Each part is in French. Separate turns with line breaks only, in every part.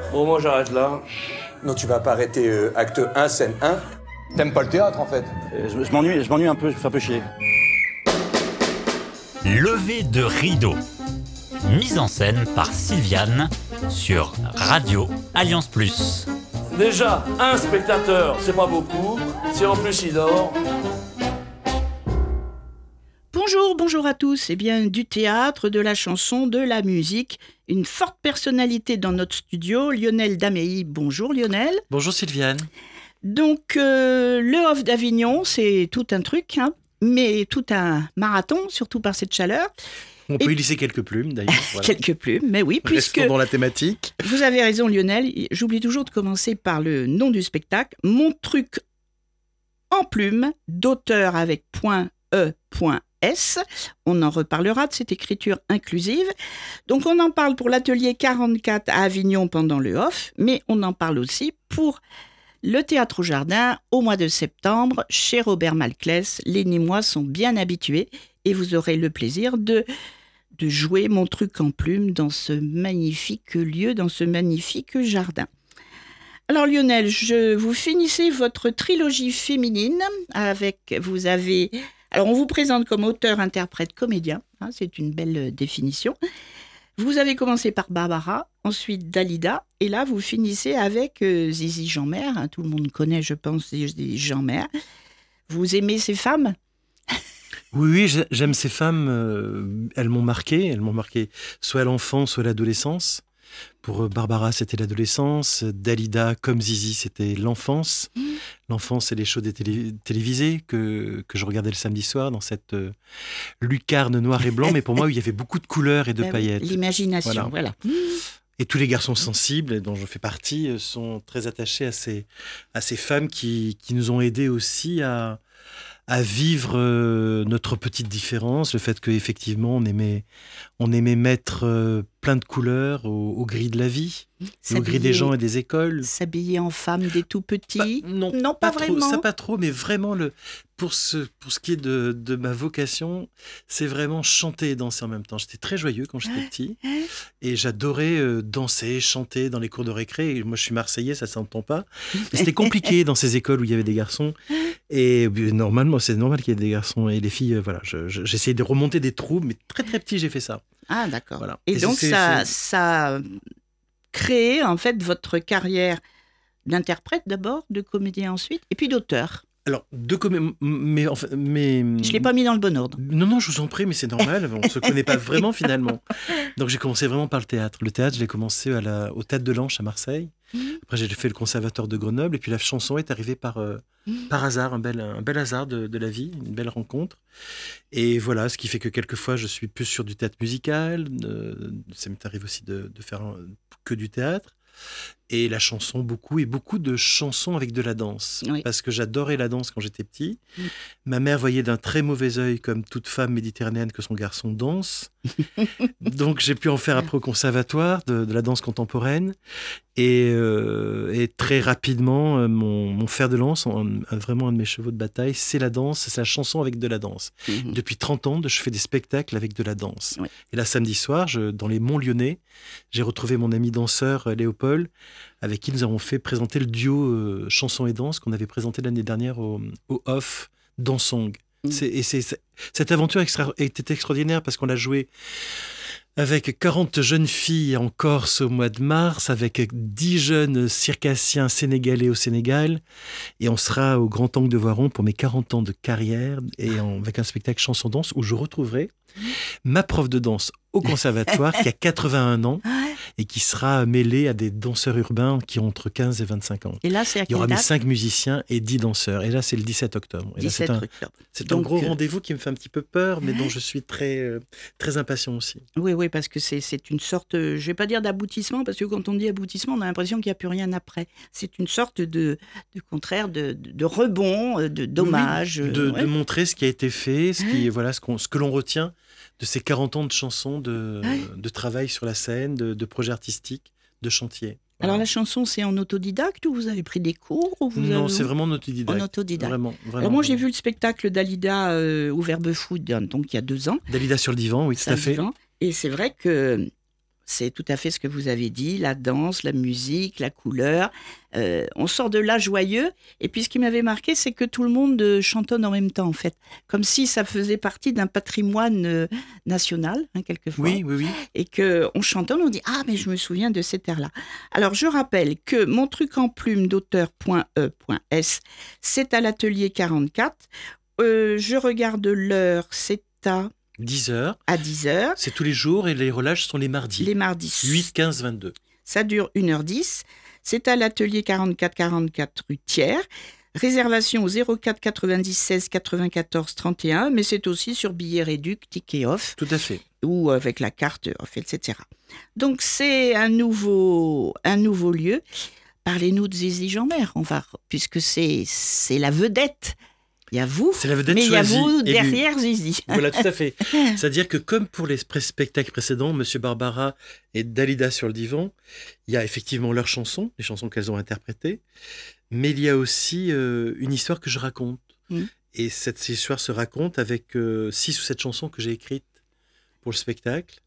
Bon, moi j'arrête là.
Non, tu vas pas arrêter acte 1, scène 1. T'aimes pas le théâtre, en fait?
Je m'ennuie un peu, je me fais un peu chier.
Lever de rideau. Mise en scène par Sylviane sur Radio Alliance Plus.
Déjà, un spectateur, c'est pas beaucoup. Si en plus il dort.
Bonjour à tous. Eh bien, du théâtre, de la chanson, de la musique. Une forte personnalité dans notre studio, Lionel Daméi. Bonjour Lionel.
Bonjour Sylviane.
Donc, le Off d'Avignon, c'est tout un truc, hein, mais tout un marathon, surtout par cette chaleur.
On peut y lisser quelques plumes d'ailleurs. Voilà.
Quelques plumes, mais oui, puisque...
Restons dans la thématique.
Vous avez raison Lionel, j'oublie toujours de commencer par le nom du spectacle. Mon truc en plume, d'auteur avec .e.s. On en reparlera de cette écriture inclusive. Donc on en parle pour l'atelier 44 à Avignon pendant le Off, mais on en parle aussi pour le Théâtre au Jardin au mois de septembre chez Robert Malclès. Les Nîmois sont bien habitués et vous aurez le plaisir de jouer mon truc en plume dans ce magnifique lieu, dans ce magnifique jardin. Alors Lionel, vous finissez votre trilogie féminine alors on vous présente comme auteur, interprète, comédien, hein, c'est une belle définition. Vous avez commencé par Barbara, ensuite Dalida, et là vous finissez avec Zizi Jeanmaire, hein, tout le monde connaît je pense Zizi Jeanmaire. Vous aimez ces femmes ?
Oui, j'aime ces femmes, elles m'ont marqué soit à l'enfance, soit à l'adolescence. Pour Barbara, c'était l'adolescence. Dalida, comme Zizi, c'était l'enfance. L'enfance, c'est les shows télévisés que je regardais le samedi soir dans cette lucarne noir et blanc. Mais pour moi, il y avait beaucoup de couleurs et de paillettes.
L'imagination, voilà.
Et tous les garçons sensibles, dont je fais partie, sont très attachés à ces femmes qui nous ont aidés aussi à vivre notre petite différence, le fait qu'effectivement on aimait mettre plein de couleurs au gris de la vie, au gris des gens et des écoles.
S'habiller en femme des tout petits.
Non,
pas
trop,
vraiment.
Ça pas trop, mais vraiment pour ce qui est de ma vocation, c'est vraiment chanter et danser en même temps. J'étais très joyeux quand j'étais petit et j'adorais danser, chanter dans les cours de récré. Et moi je suis Marseillais, ça s'entend pas. Mais c'était compliqué dans ces écoles où il y avait des garçons. Et normalement, c'est normal qu'il y ait des garçons et des filles. Voilà, j'essayais de remonter des trous, mais très très petit, j'ai fait ça.
Ah, d'accord.
Voilà.
Et donc, ça a créé, en fait, votre carrière d'interprète d'abord, de comédien ensuite, et puis d'auteur.
Alors, mais
Je ne l'ai pas mis dans le bon ordre.
Non, je vous en prie, mais c'est normal, on ne se connaît pas vraiment finalement. Donc, j'ai commencé vraiment par le théâtre. Le théâtre, je l'ai commencé au Théâtre de l'Anche à Marseille. Après, j'ai fait le Conservatoire de Grenoble, et puis la chanson est arrivée par hasard, un bel hasard de la vie, une belle rencontre. Et voilà, ce qui fait que quelquefois, je suis plus sur du théâtre musical. Ça m'est arrivé aussi de faire que du théâtre. Et la chanson, beaucoup de chansons avec de la danse. Oui. Parce que j'adorais la danse quand j'étais petit. Ma mère voyait d'un très mauvais œil, comme toute femme méditerranéenne, que son garçon danse. Donc j'ai pu en faire après au conservatoire de la danse contemporaine. Et très rapidement, mon fer de lance, vraiment un de mes chevaux de bataille, c'est la danse, c'est la chanson avec de la danse. Depuis 30 ans, je fais des spectacles avec de la danse. Oui. Et là, samedi soir, dans les Monts Lyonnais, j'ai retrouvé mon ami danseur Léopold, avec qui nous avons fait présenter le duo chanson et danse qu'on avait présenté l'année dernière au Off Dansong. Cette aventure était extraordinaire parce qu'on l'a joué avec 40 jeunes filles en Corse au mois de mars, avec 10 jeunes circassiens sénégalais au Sénégal, et on sera au Grand Angle de Voiron pour mes 40 ans de carrière, et avec un spectacle chanson-danse où je retrouverai ma prof de danse au conservatoire qui a 81 ans et qui sera mêlée à des danseurs urbains qui ont entre 15 et 25 ans.
Et là, c'est à
Il y aura mes 5 musiciens et 10 danseurs. Et là, c'est le 17 octobre. Et
17 octobre.
C'est un gros rendez-vous qui me fait un petit peu peur, mais dont je suis très, très impatient aussi.
Oui, parce que c'est une sorte, je ne vais pas dire d'aboutissement, parce que quand on dit aboutissement, on a l'impression qu'il n'y a plus rien après. C'est une sorte de contraire, de rebond, d'hommage.
Oui, de montrer ce qui a été fait, ce que l'on retient de ces 40 ans de chansons, de travail sur la scène, de projets artistiques, de chantiers.
Voilà. Alors la chanson, c'est en autodidacte ou vous avez pris des cours
Non, c'est vraiment en autodidacte.
En autodidacte.
Vraiment.
Alors moi, j'ai vu le spectacle Dalida au Verbe Food, donc il y a 2 ans.
Dalida sur le divan, oui, tout à fait.
Et c'est vrai que c'est tout à fait ce que vous avez dit, la danse, la musique, la couleur. On sort de là joyeux. Et puis ce qui m'avait marqué, c'est que tout le monde chantonne en même temps, en fait. Comme si ça faisait partie d'un patrimoine national, quelquefois.
Oui, oui, oui.
Et qu'on chantonne, on dit « Ah, mais je me souviens de cet air-là ». Alors, je rappelle que mon truc en plume d'auteur.e.s, c'est à l'atelier 44. Je regarde l'heure, c'est à
10h.
À 10h.
C'est tous les jours et les relâches sont les mardis.
Les mardis.
8, 15, 22.
Ça dure 1h10. C'est à l'atelier 44 rue Thiers. Réservation au 04 96 94 31, mais c'est aussi sur billet réduc, ticket off.
Tout à fait.
Ou avec la carte off, etc. Donc c'est un nouveau lieu. Parlez-nous de Zizi Jeanmaire, puisque c'est la vedette. Il y a vous,
c'est la vedette
mais il y a
choisie,
vous
élue.
derrière Zizi.
Voilà, tout à fait. C'est-à-dire que comme pour les spectacles précédents, Monsieur Barbara et Dalida sur le divan, il y a effectivement leurs chansons, les chansons qu'elles ont interprétées, mais il y a aussi une histoire que je raconte. Et cette histoire se raconte avec 6 ou 7 chansons que j'ai écrites pour le spectacle.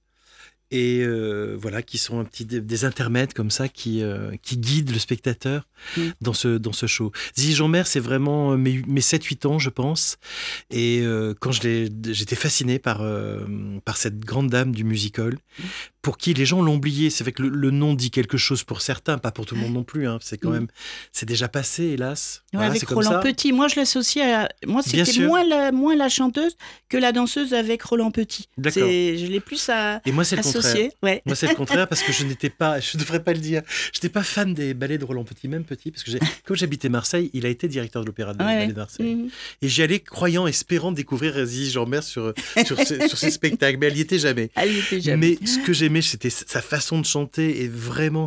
Et voilà, qui sont des intermèdes comme ça qui guident le spectateur dans ce show. Zizi Jeanmaire, c'est vraiment mes 7-8 ans, je pense. Et quand j'étais fasciné par cette grande dame du musical, pour qui les gens l'ont oublié. C'est vrai que le nom dit quelque chose pour certains, pas pour tout le monde non plus. C'est quand même, c'est déjà passé, hélas.
Ouais,
voilà,
avec
c'est comme
Roland
ça.
Petit. Moi, je l'associe à... Moi,
Bien
c'était
sûr.
moins la chanteuse que la danseuse avec Roland Petit.
D'accord.
Je l'ai plus
Et moi, c'est le contraire.
associé. Ouais.
Moi, c'est le contraire parce que je devrais pas le dire, je n'étais pas fan des ballets de Roland Petit, même petit, parce que comme j'habitais Marseille, il a été directeur de l'opéra de ballet de Marseille. Et j'y allais croyant, espérant découvrir Zizi Jeanmaire sur ses spectacles, mais elle n'y était jamais.
Elle y était jamais.
Mais ce que j'aimais, c'était sa façon de chanter, et vraiment,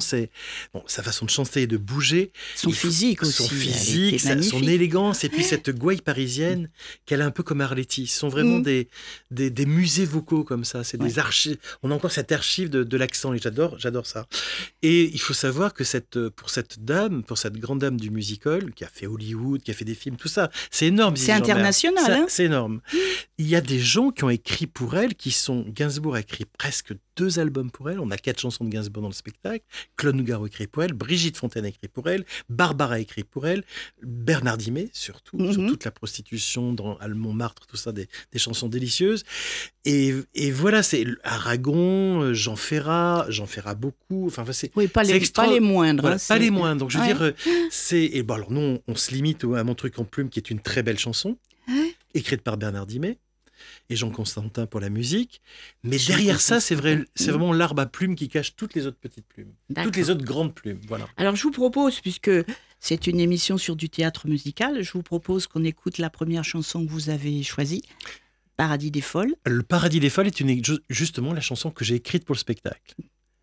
sa façon de chanter et de bouger.
Son physique aussi.
Son physique, son élégance, et puis cette gouaille parisienne qu'elle a un peu comme Arletty. Ce sont vraiment des musées vocaux comme ça. C'est des archives. On a encore cette archive de l'accent, et j'adore ça. Et il faut savoir que pour cette grande dame du musical, qui a fait Hollywood, qui a fait des films, tout ça, c'est énorme.
C'est international.
C'est énorme. Il y a des gens qui ont écrit pour elle, Gainsbourg a écrit presque 2 albums pour elle. On a 4 chansons de Gainsbourg dans le spectacle. Claude Nougaro a écrit pour elle. Brigitte Fontaine a écrit pour elle. Barbara a écrit pour elle. Bernard Dimet, surtout, sur toute la prostitution à Montmartre, tout ça, des chansons délicieuses. Et voilà, c'est Aragon, Jean Ferrat beaucoup. Enfin,
oui, pas les moindres.
Voilà, pas les moindres. Donc, je veux dire, et bon, alors, nous, on se limite à Mon truc en plume, qui est une très belle chanson, écrite par Bernard Dimet et Jean Constantin pour la musique. Mais derrière ça, c'est vraiment l'arbre à plumes qui cache toutes les autres petites plumes.
D'accord.
Toutes les autres grandes plumes. Voilà.
Alors, je vous propose, puisque c'est une émission sur du théâtre musical, je vous propose qu'on écoute la première chanson que vous avez choisie, Paradis des Folles.
Le Paradis des Folles est justement la chanson que j'ai écrite pour le spectacle,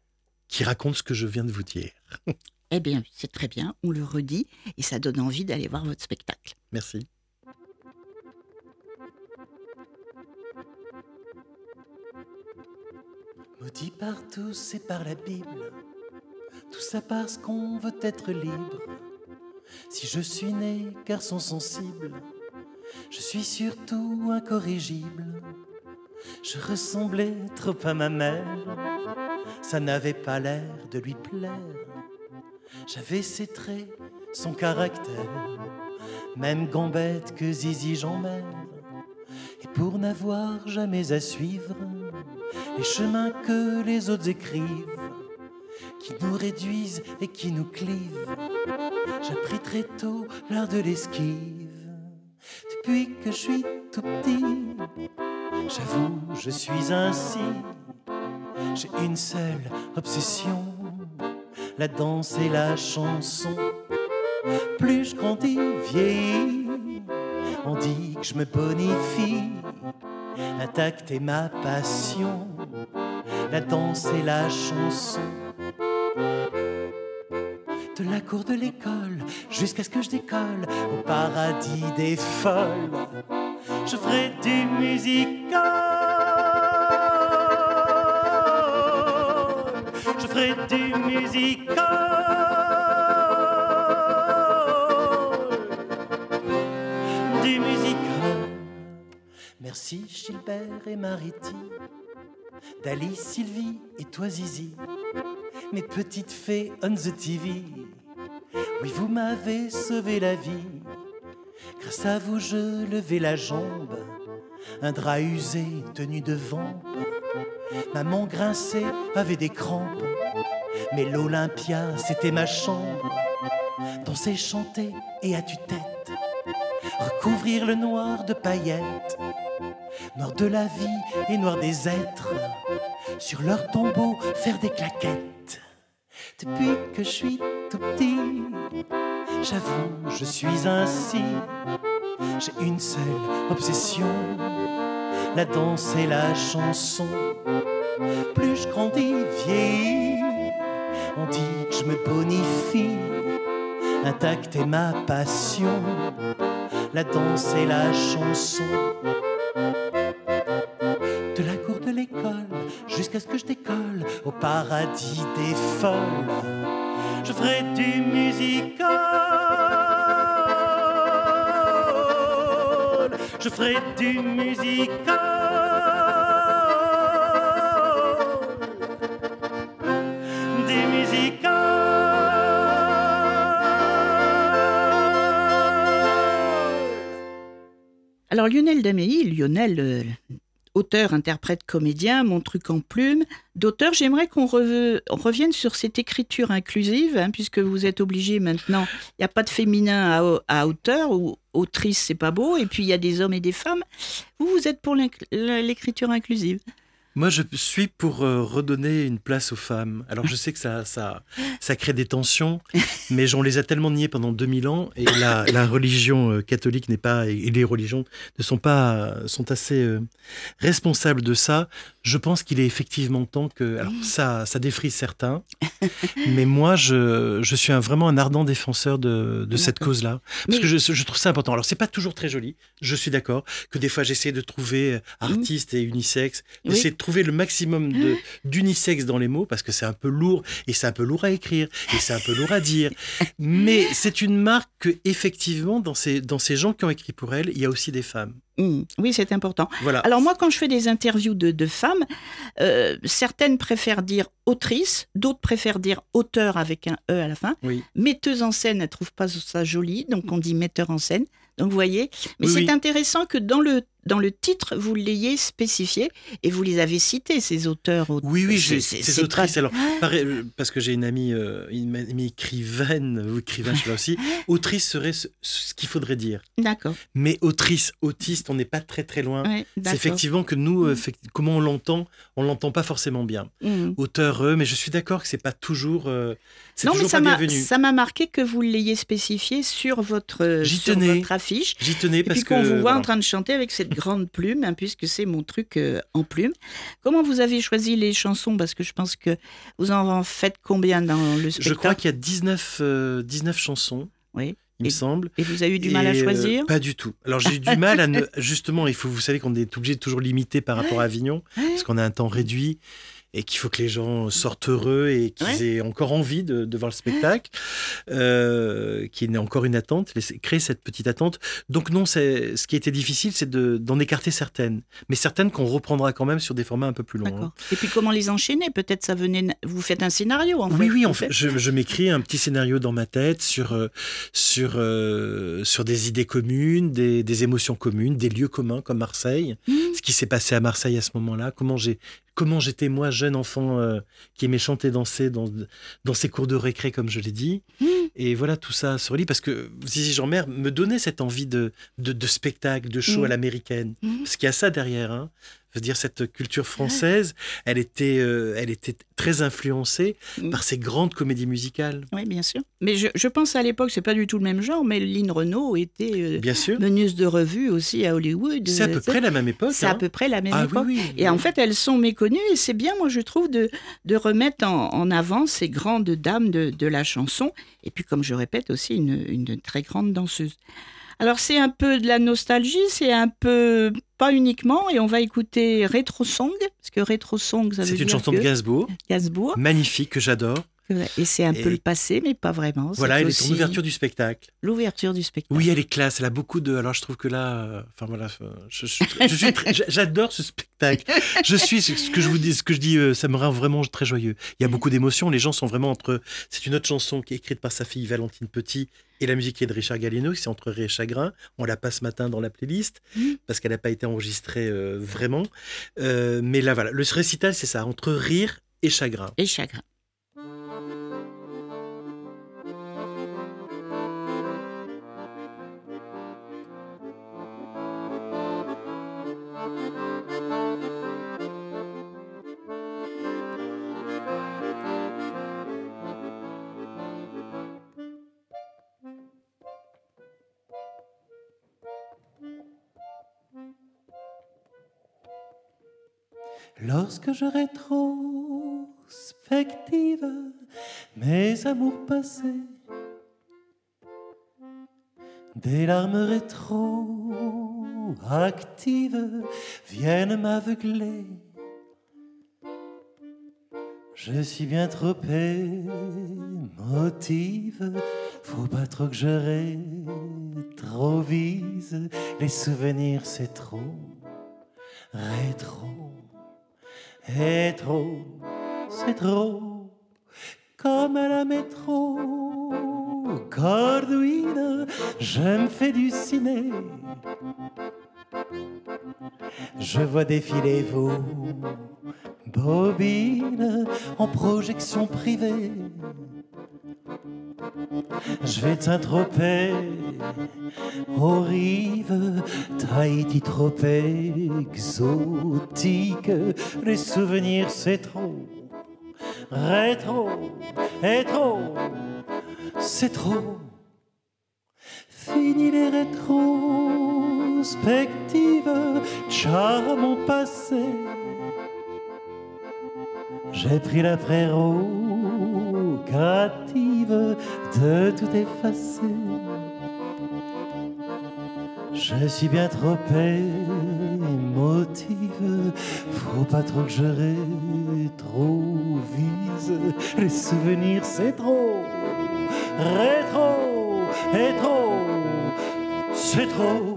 qui raconte ce que je viens de vous dire.
Eh bien, c'est très bien, on le redit, et ça donne envie d'aller voir votre spectacle.
Merci.
Maudit par tous et par la Bible, tout ça parce qu'on veut être libre. Si je suis né garçon sensible, je suis surtout incorrigible. Je ressemblais trop à ma mère, ça n'avait pas l'air de lui plaire. J'avais ses traits, son caractère, même gambette que Zizi Jeanmaire. Et pour n'avoir jamais à suivre les chemins que les autres écrivent, qui nous réduisent et qui nous clivent, j'appris très tôt l'art de l'esquive. Depuis que je suis tout petit, j'avoue, je suis ainsi. J'ai une seule obsession, la danse et la chanson. Plus je grandis, vieillis, on dit que je me bonifie. Intact est ma passion, la danse et la chanson. De la cour de l'école jusqu'à ce que je décolle au paradis des folles, je ferai du musical. Je ferai du musical. Du musical. Merci Gilbert et Mariti d'Alice, Sylvie et toi Zizi, mes petites fées on the TV. Oui, vous m'avez sauvé la vie, grâce à vous je levais la jambe, un drap usé tenu de vampe. Maman grinçait, avait des crampes, mais l'Olympia c'était ma chambre. Danser, chanter et à tue-tête, recouvrir le noir de paillettes, noir de la vie et noir des êtres, sur leur tombeau faire des claquettes. Depuis que je suis tout petit, j'avoue je suis ainsi. J'ai une seule obsession, la danse et la chanson. Plus je grandis, vieillis, on dit que je me bonifie. Intacte est ma passion, la danse et la chanson. De la cour de l'école jusqu'à ce que je décolle au paradis des folles, je ferai du musical, je ferai du musical, du musical.
Alors Lionel Daméi, auteur, interprète, comédien, mon truc en plume, d'auteur, j'aimerais qu'on revienne sur cette écriture inclusive, hein, puisque vous êtes obligé maintenant, il n'y a pas de féminin à auteur, ou autrice, c'est pas beau, et puis il y a des hommes et des femmes. Vous êtes pour l'écriture inclusive.
Moi, je suis pour redonner une place aux femmes. Alors, je sais que ça crée des tensions, mais on les a tellement niées pendant 2000 ans, et la religion catholique n'est pas, et les religions sont assez responsables de ça. Je pense qu'il est effectivement temps que, alors ça défrise certains, mais moi, je suis vraiment un ardent défenseur de cette cause-là, parce que je trouve ça important. Alors, c'est pas toujours très joli, je suis d'accord, que des fois, j'essaie de trouver artistes et unisexe, d'essayer de trouver le maximum d'unisexe dans les mots, parce que c'est un peu lourd, et c'est un peu lourd à écrire, et c'est un peu lourd à dire. Mais c'est une marque que, effectivement, dans ces gens qui ont écrit pour elle, il y a aussi des femmes.
Oui, c'est important.
Voilà.
Alors moi, quand je fais des interviews de femmes, certaines préfèrent dire autrice, d'autres préfèrent dire auteur avec un E à la fin.
Oui.
Metteuse en scène, elles ne trouvent pas ça joli, donc on dit metteur en scène. Donc vous voyez, mais c'est intéressant que dans le titre, vous l'ayez spécifié et vous les avez cités, ces auteurs.
Oui, ces autrices. Alors, parce que j'ai une amie écrivaine, ou écrivain, je sais pas aussi, autrice serait ce qu'il faudrait dire.
D'accord.
Mais autrice, autiste, on n'est pas très très loin.
Ouais,
c'est effectivement que nous, comment on l'entend pas forcément bien. Auteur, mais je suis d'accord que c'est pas toujours, bienvenu.
Ça m'a marqué que vous l'ayez spécifié sur votre affiche.
J'y tenais parce
que qu'on vous voit en train de chanter avec cette grande plume, hein, puisque c'est mon truc en plume. Comment vous avez choisi les chansons? Parce que je pense que vous en faites combien dans le spectacle?
Je crois qu'il y a 19 chansons.
Oui.
Il me semble.
Et vous avez eu du mal à choisir?
Pas du tout. Alors j'ai eu du mal à justement, vous savez qu'on est obligé de toujours limiter par rapport à Avignon, parce qu'on a un temps réduit et qu'il faut que les gens sortent heureux et qu'ils aient encore envie de voir le spectacle, qu'il y ait encore une attente, créer cette petite attente. Donc non, ce qui était difficile, c'est d'en écarter certaines, mais certaines qu'on reprendra quand même sur des formats un peu plus longs.
D'accord. Et puis comment les enchaîner? Peut-être vous faites un scénario en fait.
Oui, en fait. Je m'écris un petit scénario dans ma tête sur des idées communes, des émotions communes, des lieux communs comme Marseille, ce qui s'est passé à Marseille à ce moment-là, comment j'étais moi, jeune enfant qui aimait chanter, danser dans ces cours de récré, comme je l'ai dit. Et voilà, tout ça se relie parce que Zizi Jeanmaire me donnait cette envie de spectacle, de show à l'américaine. Parce qu'il y a ça derrière, hein. Je veux dire, cette culture française, elle était très influencée par ces grandes comédies musicales.
Oui, bien sûr. Mais je pense à l'époque, c'est pas du tout le même genre, mais Lynn Renaud était
bien sûr.
meneuse de revue aussi à Hollywood.
C'est à peu près la même époque.
C'est à peu près la même époque.
Oui,
et en fait, elles sont méconnues et c'est bien, moi, je trouve, de remettre en avant ces grandes dames de la chanson. Et puis, comme je répète, aussi une très grande danseuse. Alors, c'est un peu de la nostalgie, c'est un peu, pas uniquement, et on va écouter Rétro Song, parce que Rétro Song, ça veut dire
c'est une chanson de Gainsbourg.
Gainsbourg.
Magnifique, que j'adore.
Et c'est un peu le passé, mais pas vraiment.
Voilà,
c'est
elle est
aussi
en ouverture du spectacle.
L'ouverture du spectacle.
Oui, elle est classe. Elle a beaucoup de. Alors, je trouve que là, j'adore ce spectacle. Ce que je dis, ça me rend vraiment très joyeux. Il y a beaucoup d'émotions. Les gens sont vraiment entre. C'est une autre chanson qui est écrite par sa fille Valentine Petit et la musique est de Richard Gallieno. C'est Entre rire et chagrin. On la passe ce matin dans la playlist parce qu'elle n'a pas été enregistrée vraiment. Mais là, voilà, le récital, c'est ça, entre rire et chagrin.
Et chagrin.
Lorsque je rétrospective mes amours passés, des larmes rétroactives viennent m'aveugler. Je suis bien trop émotive, faut pas trop que je rétrovise. Les souvenirs c'est trop rétro. Et trop, c'est trop, comme à la métro, Corduine, je me fais du ciné. Je vois défiler vos bobines en projection privée. Je vais de Saint-Tropez aux rives, Tahiti trop exotique. Les souvenirs c'est trop, rétro, et trop, c'est trop. Fini les rétrospectives, ciao mon passé. J'ai pris la prérogative de tout effacer. Je suis bien trop émotive, faut pas trop que je rétrovise. Les souvenirs c'est trop, rétro, et trop, c'est trop.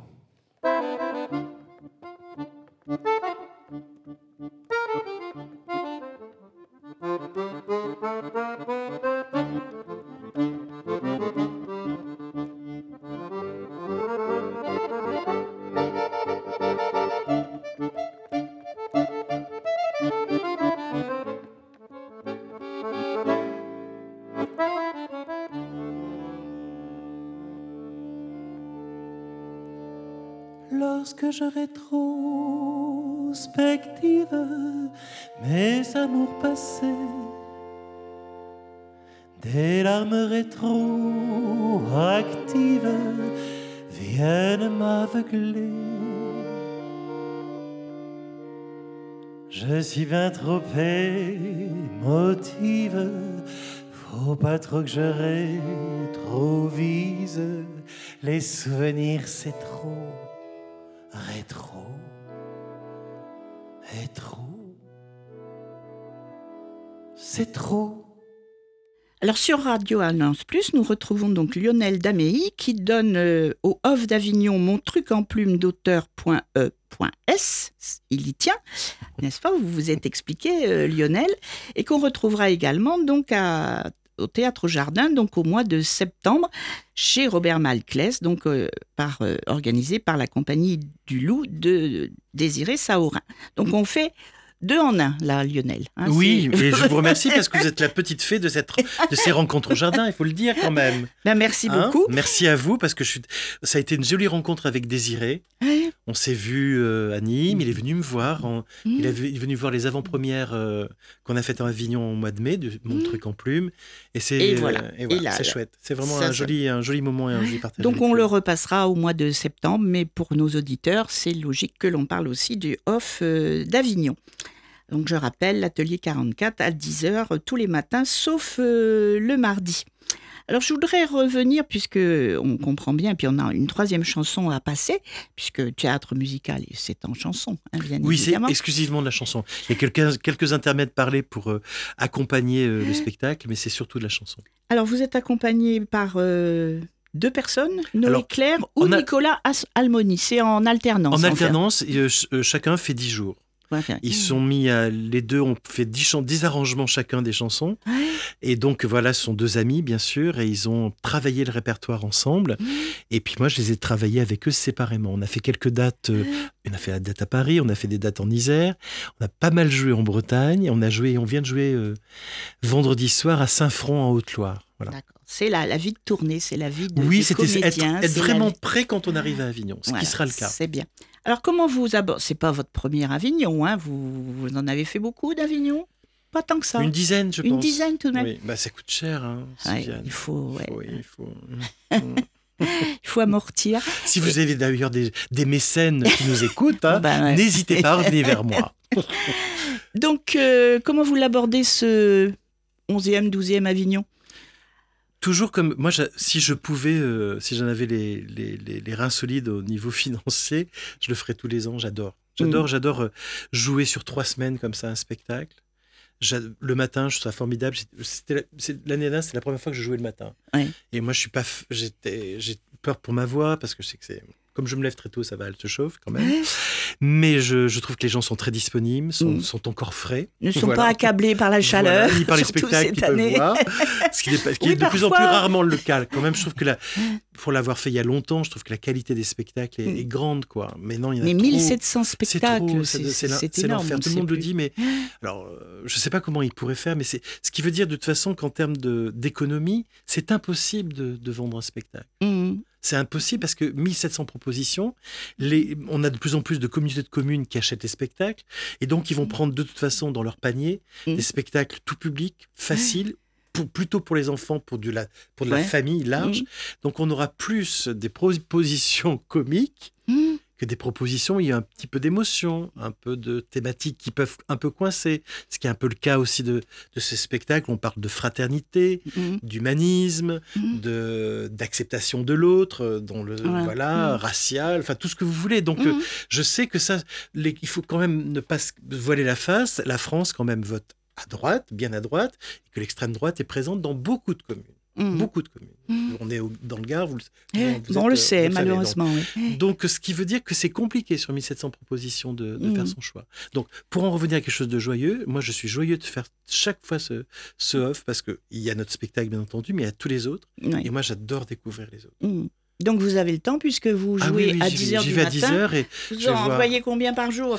Lorsque je rétrospective mes amours passés, des larmes rétroactives viennent m'aveugler. Je suis bien trop émotive, faut pas trop que je rétrovise. Les souvenirs c'est trop, rétro, et trop, c'est trop.
Alors sur Radio Alliance Plus, nous retrouvons donc Lionel Daméi qui donne au Off d'Avignon Mon truc en plume d'auteur.e.s. Il y tient, n'est-ce pas? Vous vous êtes expliqué, Lionel, et qu'on retrouvera également donc au Théâtre au Jardin, donc au mois de septembre, chez Robert Malclès, donc organisé par la Compagnie du Loup de Désiré Saorin. Donc on fait 2 en 1, là, Lionel. Hein,
oui, et je vous remercie parce que vous êtes la petite fée de ces rencontres au jardin, il faut le dire quand même.
Ben, merci beaucoup.
Merci à vous parce que ça a été une jolie rencontre avec Désiré. Ouais. On s'est vu à Nîmes, il est venu me voir. Il est venu voir les avant-premières qu'on a faites en Avignon au mois de mai, de Mon truc en plume. Et voilà, c'est chouette. C'est vraiment un joli moment et un joli partage.
Donc on le repassera au mois de septembre, mais pour nos auditeurs, c'est logique que l'on parle aussi du Off d'Avignon. Donc je rappelle, l'atelier 44 à 10h tous les matins, sauf le mardi. Alors, je voudrais revenir, puisque on comprend bien, puis on a une troisième chanson à passer, puisque théâtre musical, c'est en chanson, hein, bien
Oui, c'est
évidemment.
exclusivement de la chanson. Il y a quelques intermèdes parlés pour accompagner le spectacle, mais c'est surtout de la chanson.
Alors, vous êtes accompagné par deux personnes, Noé
Alors,
Claire ou
on a-
Nicolas Almoni. C'est en alternance.
En
fait.
alternance, chacun fait 10 jours.
Voilà.
Ils sont mis à... Les deux ont fait 10 arrangements chacun des chansons.
Ouais.
Et donc, voilà, ce sont deux amis, bien sûr, et ils ont travaillé le répertoire ensemble. Et puis moi, je les ai travaillés avec eux séparément. On a fait quelques dates. On a fait la date à Paris, on a fait des dates en Isère. On a pas mal joué en Bretagne. On vient de jouer vendredi soir à Saint-Front, en Haute-Loire. Voilà.
D'accord. C'est la vie de tournée, c'est la vie de
Oui,
du
c'était
comédien.
être
c'est la
vraiment
vie-
prêt quand on arrive à Avignon, ce
Voilà,
qui sera le cas.
C'est bien. Alors, comment vous abordez? C'est pas votre premier Avignon, hein? Vous en avez fait beaucoup d'Avignon? Pas tant que ça.
Une dizaine, je pense.
Une dizaine tout de même.
Oui, bah, ça coûte cher, hein,
Ouais,
Sylviane.
il faut, ouais.
Il faut.
Il faut amortir.
Si vous avez d'ailleurs des mécènes qui nous écoutent, hein,
Ben ouais.
n'hésitez pas à revenir vers moi.
Donc, comment vous l'abordez ce 11e, 12e Avignon?
Toujours comme moi, si je pouvais, si j'en avais les reins solides au niveau financier, je le ferais tous les ans. J'adore jouer sur 3 semaines comme ça un spectacle. Le matin, je trouve ça formidable. L'année dernière, c'était la première fois que je jouais le matin.
Ouais.
Et moi, j'ai peur pour ma voix parce que je sais que comme je me lève très tôt, elle se chauffe quand même. Mais je trouve que les gens sont très disponibles, sont encore frais.
Ne sont
Voilà.
pas accablés par la chaleur,
Voilà, ni par les
surtout
spectacles
cette
qu'ils peuvent
année.
voir. Ce qui est
Oui,
de plus en plus
parfois.
rarement le cas. Quand même, je trouve que pour l'avoir fait il y a longtemps, je trouve que la qualité des spectacles est grande, quoi. Mais non, il y en a
Mais
trop.
1700
C'est
spectacles,
trop,
c'est
c'est
énorme.
l'enfer.
on
Tout le
sait
monde le
plus.
dit, mais alors, je sais pas comment ils pourraient faire, mais c'est ce qui veut dire de toute façon qu'en termes d'économie, c'est impossible de vendre un spectacle.
Mhm.
C'est impossible parce que 1700 propositions, on a de plus en plus de communautés de communes qui achètent les spectacles et donc ils vont prendre de toute façon dans leur panier des spectacles tout public, faciles, plutôt pour les enfants, pour de la
Ouais.
famille large. Donc on aura plus des propositions comiques
Mhm.
que des propositions où il y a un petit peu d'émotion, un peu de thématiques qui peuvent un peu coincer. Ce qui est un peu le cas aussi de ces spectacles. On parle de fraternité,
Mhm.
d'humanisme,
Mhm.
d'acceptation de l'autre,
Ouais.
racial, enfin tout ce que vous voulez. Donc
Mhm.
je sais que ça, il faut quand même ne pas se voiler la face. La France quand même vote à droite, bien à droite, et que l'extrême droite est présente dans beaucoup de communes.
Mhm.
Beaucoup de communes.
Mhm.
On est dans le Gard, vous
On
êtes,
le sait,
vous le savez,
malheureusement. oui.
donc, ce qui veut dire que c'est compliqué sur 1700 propositions de faire son choix. Donc, pour en revenir à quelque chose de joyeux, moi, je suis joyeux de faire chaque fois ce off parce qu'il y a notre spectacle, bien entendu, mais il y a tous les autres.
Oui.
Et moi, j'adore découvrir les autres.
Mhm. Donc, vous avez le temps puisque vous
Ah
jouez
oui,
à
j'y
10h
j'y
du
vais à
matin.
10h et
Vous
je
en
vois-
envoyez combien par jour?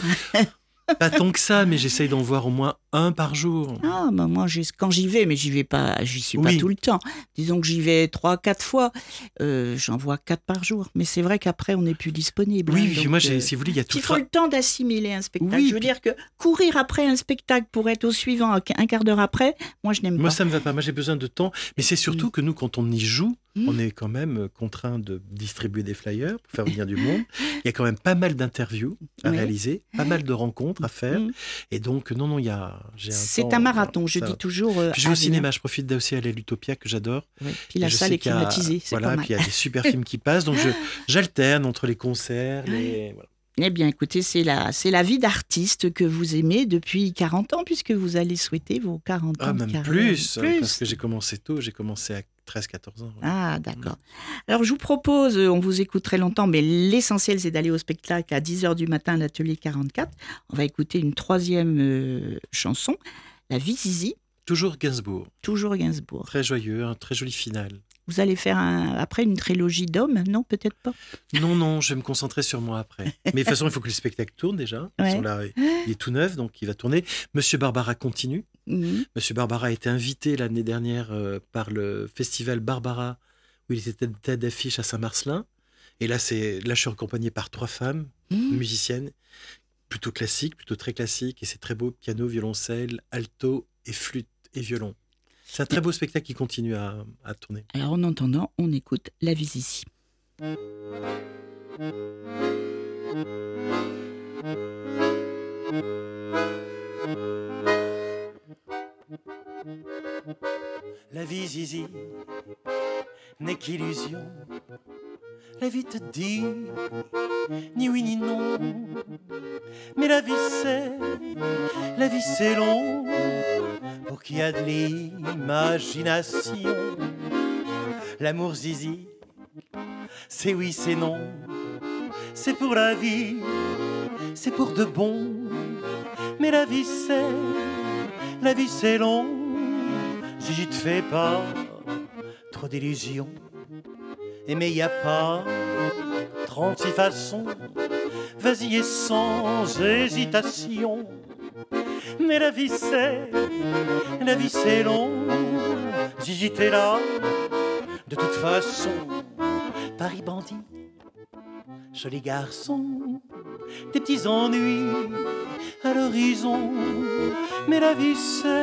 pas tant que ça, mais j'essaye d'en voir au moins un par jour.
Ah, bah moi, quand j'y vais, mais j'y suis pas
Oui.
tout le temps. Disons que j'y vais 3-4 fois. J'en vois 4 par jour. Mais c'est vrai qu'après, on n'est plus disponible.
Oui,
hein,
puis
donc,
moi, si vous voulez, il y a tout
il faut le temps d'assimiler un spectacle.
Oui,
je veux dire que courir après un spectacle pour être au suivant un quart d'heure après, moi, je n'aime
Moi,
pas.
ça me va pas. Moi, j'ai besoin de temps. Mais c'est surtout que nous, quand on y joue,
Mm.
on est quand même contraint de distribuer des flyers pour faire venir du monde. Il y a quand même pas mal d'interviews à
Oui.
réaliser, pas mal de rencontres à faire.
Mm.
Et donc, non, j'ai
C'est
temps,
un marathon, je
ça
dis
va.
toujours.
Puis je vais au
à
cinéma, je profite aussi d'aller à l'Utopia que j'adore.
venir. Oui. Puis la
Et je
salle
sais
est
qu'il y a-
climatisée, c'est
voilà,
pas
puis il y
mal.
a des super films qui passent, donc j'alterne entre les concerts, voilà.
Eh bien, écoutez, c'est la vie d'artiste que vous aimez depuis 40 ans, puisque vous allez souhaiter vos 40 ans
Ah,
de
même
carrière.
plus, parce que j'ai commencé tôt, j'ai commencé à 13-14 ans. voilà.
Ah, d'accord. Alors, je vous propose, on vous écoute très longtemps, mais l'essentiel, c'est d'aller au spectacle à 10h du matin à l'atelier 44. On va écouter une troisième chanson, La Vie Zizi,
Toujours Gainsbourg,
toujours Gainsbourg.
très joyeux, un très joli final.
Vous allez faire après une trilogie d'hommes? Non, peut-être pas.
Non, je vais me concentrer sur moi après. Mais de toute façon, il faut que le spectacle tourne déjà.
Ouais.
Ils sont là, il est tout neuf, donc il va tourner. Monsieur Barbara continue.
Mhm.
Monsieur Barbara a été invité l'année dernière par le festival Barbara, où il était tête d'affiche à Saint-Marcelin. Et là, je suis accompagné par 3 femmes,
Mhm.
musiciennes, plutôt classiques, plutôt très classiques. Et c'est très beau, piano, violoncelle, alto et flûte et violon. C'est un très beau spectacle qui continue à tourner.
Alors, en entendant, on écoute La Vie Zizi.
La vie zizi, n'est qu'illusion. La vie te dit ni oui ni non. Mais la vie c'est long. Pour qui a de l'imagination. L'amour zizi, c'est oui, c'est non. C'est pour la vie, c'est pour de bon. Mais la vie c'est long. Zizi, te fais pas trop d'illusions. Aimer y a pas 36 façons. Vas-y et sans hésitation. Mais la vie c'est long. Zizi, t'es là. De toute façon, Paris bandit, joli garçon, des petits ennuis à l'horizon. Mais la vie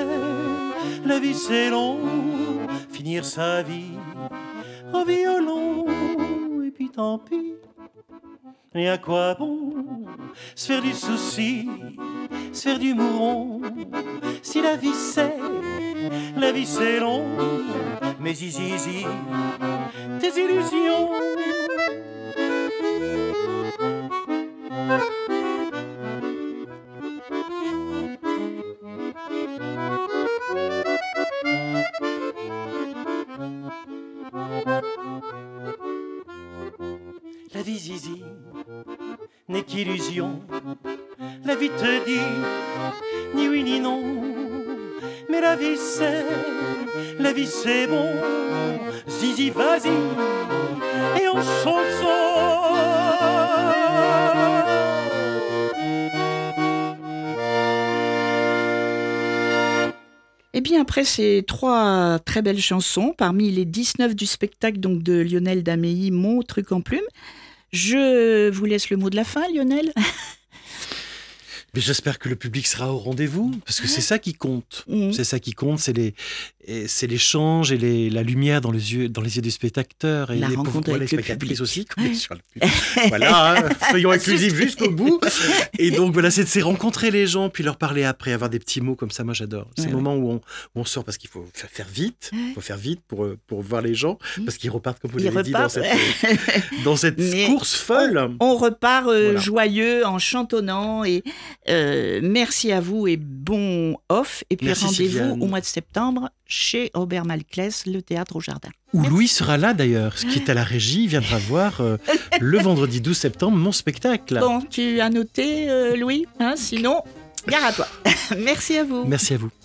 c'est long. Finir sa vie en violon. Et puis tant pis, et à quoi bon se faire du souci, se faire du mouron. Si la vie c'est long. Mais zizi, tes illusions. La vie zizi n'est qu'illusion. La vie te dit ni oui ni non. Mais la vie c'est bon. Zizi, vas-y, et en chanson.
Eh bien, après ces 3 très belles chansons, parmi les 19 du spectacle donc de Lionel Daméi, Mon truc en plume, je vous laisse le mot de la fin, Lionel.
Mais j'espère que le public sera au rendez-vous, parce que c'est ça qui compte. C'est ça qui compte, c'est l'échange et la lumière dans les yeux du spectateur. Et
la
les
rencontre avec
les
le
spectatrices
public.
aussi. Sur le public. Voilà, hein, soyons inclusifs jusqu'au bout. Et donc voilà, c'est rencontrer les gens, puis leur parler après, avoir des petits mots comme ça, moi j'adore. C'est le moment où on sort, parce qu'il faut faire vite. Il faut faire vite pour voir les gens, parce qu'ils repartent, comme vous l'avez dit, dans cette course folle.
On repart
Voilà.
joyeux, en chantonnant, et merci à vous et bon off. Et puis
Merci,
rendez-vous
Sylviane.
au mois de septembre chez Robert Malclès, le Théâtre au Jardin.
Où
Merci.
Louis sera là d'ailleurs, ce qui est à la régie, il viendra voir le vendredi 12 septembre mon spectacle.
Bon, tu as noté, Louis, hein, sinon, gare à toi. Merci à vous.
Merci à vous.